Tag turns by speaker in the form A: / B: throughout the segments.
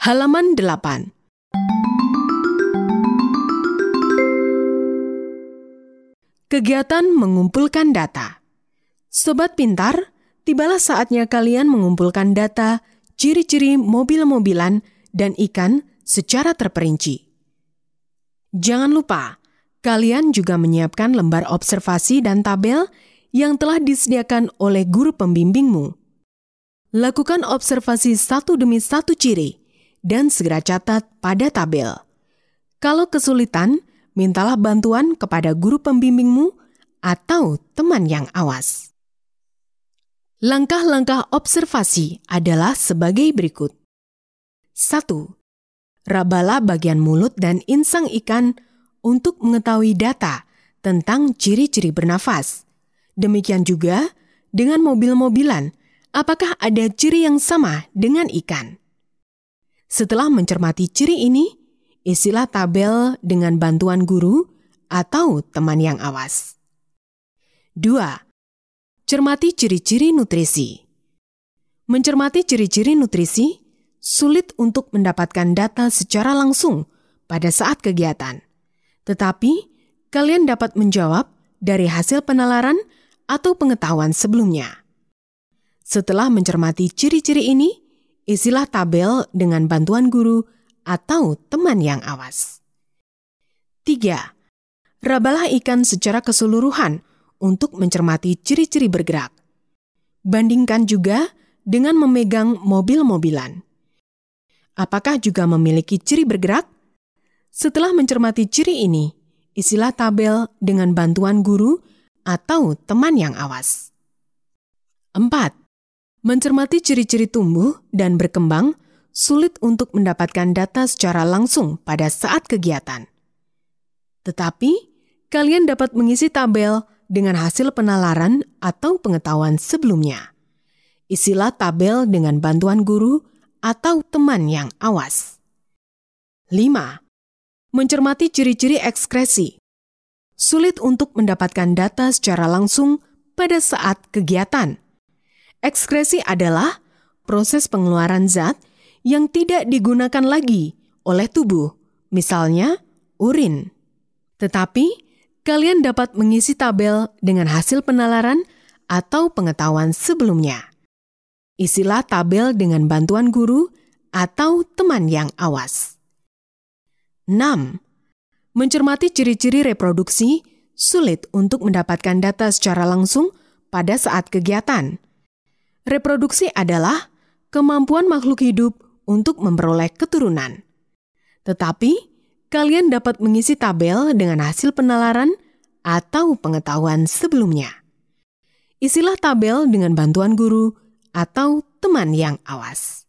A: Halaman 8. Kegiatan mengumpulkan data. Sobat pintar, tibalah saatnya kalian mengumpulkan data, ciri-ciri mobil-mobilan, dan ikan secara terperinci. Jangan lupa, kalian juga menyiapkan lembar observasi dan tabel yang telah disediakan oleh guru pembimbingmu. Lakukan observasi satu demi satu ciri, dan segera catat pada tabel. Kalau kesulitan, mintalah bantuan kepada guru pembimbingmu atau teman yang awas. Langkah-langkah observasi adalah sebagai berikut. 1. Rabalah bagian mulut dan insang ikan untuk mengetahui data tentang ciri-ciri bernafas. Demikian juga dengan mobil-mobilan, apakah ada ciri yang sama dengan ikan? Setelah mencermati ciri ini, isilah tabel dengan bantuan guru atau teman yang awas. 2. Cermati ciri-ciri nutrisi. Mencermati ciri-ciri nutrisi sulit untuk mendapatkan data secara langsung pada saat kegiatan. Tetapi, kalian dapat menjawab dari hasil penalaran atau pengetahuan sebelumnya. Setelah mencermati ciri-ciri ini, isilah tabel dengan bantuan guru atau teman yang awas. 3. Rabalah ikan secara keseluruhan untuk mencermati ciri-ciri bergerak. Bandingkan juga dengan memegang mobil-mobilan. Apakah juga memiliki ciri bergerak? Setelah mencermati ciri ini, isilah tabel dengan bantuan guru atau teman yang awas. 4. Mencermati ciri-ciri tumbuh dan berkembang sulit untuk mendapatkan data secara langsung pada saat kegiatan. Tetapi, kalian dapat mengisi tabel dengan hasil penalaran atau pengetahuan sebelumnya. Isilah tabel dengan bantuan guru atau teman yang awas. 5. Mencermati ciri-ciri ekskresi. Sulit untuk mendapatkan data secara langsung pada saat kegiatan. Ekskresi adalah proses pengeluaran zat yang tidak digunakan lagi oleh tubuh, misalnya urin. Tetapi, kalian dapat mengisi tabel dengan hasil penalaran atau pengetahuan sebelumnya. Isilah tabel dengan bantuan guru atau teman yang awas. 6. Mencermati ciri-ciri reproduksi sulit untuk mendapatkan data secara langsung pada saat kegiatan. Reproduksi adalah kemampuan makhluk hidup untuk memperoleh keturunan. Tetapi, kalian dapat mengisi tabel dengan hasil penalaran atau pengetahuan sebelumnya. Isilah tabel dengan bantuan guru atau teman yang awas.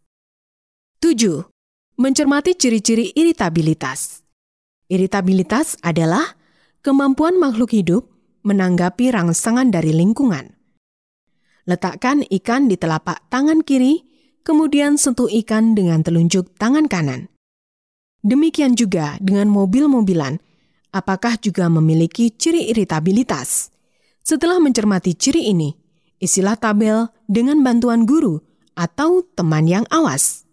A: 7. Mencermati ciri-ciri iritabilitas. Iritabilitas adalah kemampuan makhluk hidup menanggapi rangsangan dari lingkungan. Letakkan ikan di telapak tangan kiri, kemudian sentuh ikan dengan telunjuk tangan kanan. Demikian juga dengan mobil-mobilan, apakah juga memiliki ciri iritabilitas? Setelah mencermati ciri ini, isilah tabel dengan bantuan guru atau teman yang awas.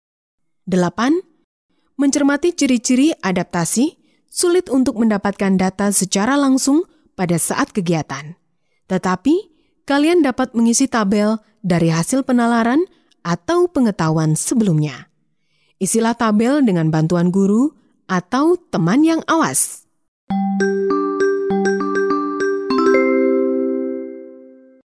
A: 8. Mencermati ciri-ciri adaptasi sulit untuk mendapatkan data secara langsung pada saat kegiatan. Tetapi, kalian dapat mengisi tabel dari hasil penalaran atau pengetahuan sebelumnya. Isilah tabel dengan bantuan guru atau teman yang awas.